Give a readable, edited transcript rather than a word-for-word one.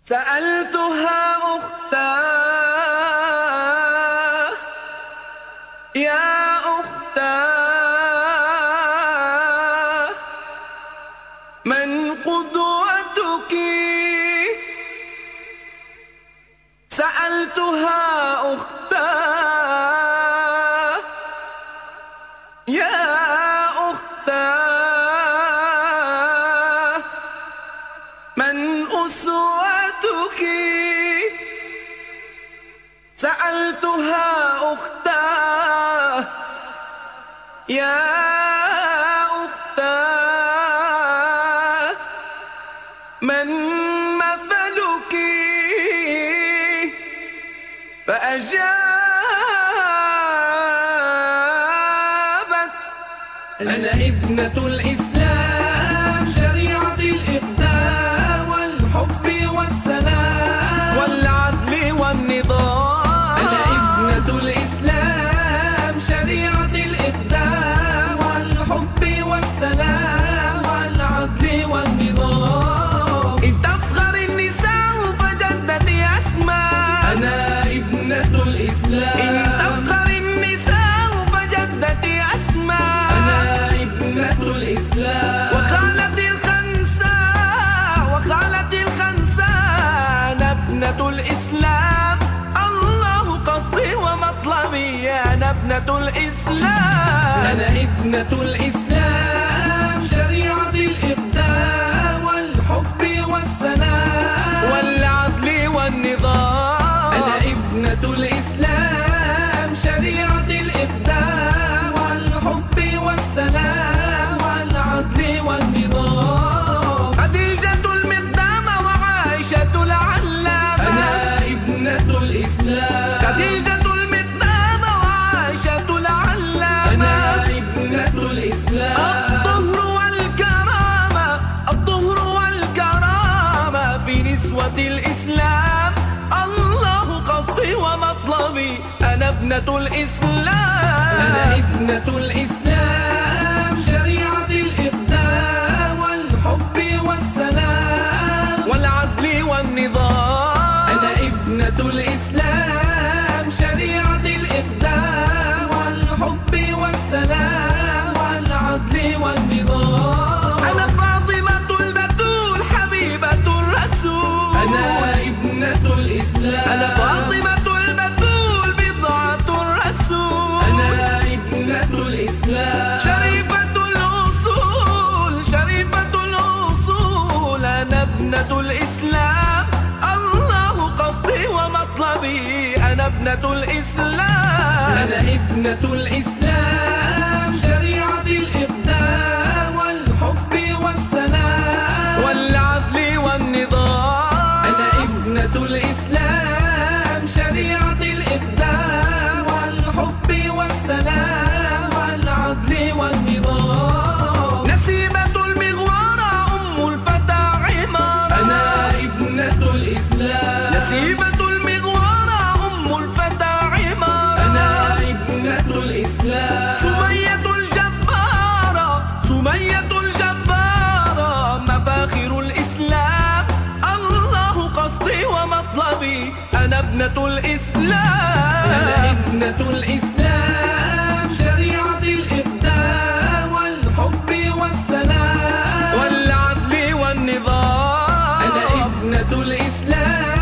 سألتها أختاه يا أختاه من قدوتك؟ سألتها أختاه يا أختاه من أسوتك؟ سألتها أختاه يا أختاه من مثلك؟ فأجابت أنا ابنة الإسلام شريعة الإقدام والحب والسلام والعدل والنظام. أنا ابنة الإسلام شريعة الإقدام والحب والسلام والعدل والنظام. إن تفخر النساء فجدتي أسماء. أنا ابنة الإسلام. إن تفخر النساء فجدتي أسماء. أنا ابنة الإسلام. وقالت الخنساء أنا ابنة الإسلام. الله قصدي ومطلبي أنا ابنة الإسلام. أنا ابنة الإسلام شريعة الإقدام والحب والسلام والعدل والنظام. أنا ابنة الإسلام شريعة الإقدام والحب والسلام والعدل والنظام. خديجة المقدام وعائشة العلامة. أنا ابنة الإسلام. خديجة المقدام وعائشة العلامة. أنا ابنة الإسلام. الطهر والكرامة في نسوة الإسلام. الله قصدي ومطلبي أنا ابنة الإسلام. أنا ابنة الإسلام شريعة الإقدام والحب والسلام والعدل والنظام. أنا ابنة الإسلام شريعة الإقدام والحب والسلام والعدل والنظام. أنا فاطمة البتول حبيبة الرسول. أنا ابنة الإسلام. أنا فاطمة البتول بضعة الرسول. أنا ابنة الإسلام. شريفة الأصول أنا ابنة الإسلام. الله قصدي ومطلبي أنا ابنة الإسلام. أنا ابنة الإسلام شريعة الإقدام والحب والسلام والعدل والنظام. أنا ابنة الإسلام شريعة الإقدام والحب والسلام والعدل والنظام. نسيبة المغوارة أم الفتى عمارة. أنا ابنة الإسلام. نسيبة المغوارة أم الفتى عمارة. أنا ابنة الإسلام. سمية الجبارة مفاخر الإسلام. الله قصدي ومطلبي أنا ابنة الإسلام. أنا ابنة الإسلام شريعة الإقدام والحب والسلام والعدل والنظام. أنا ابنة الإسلام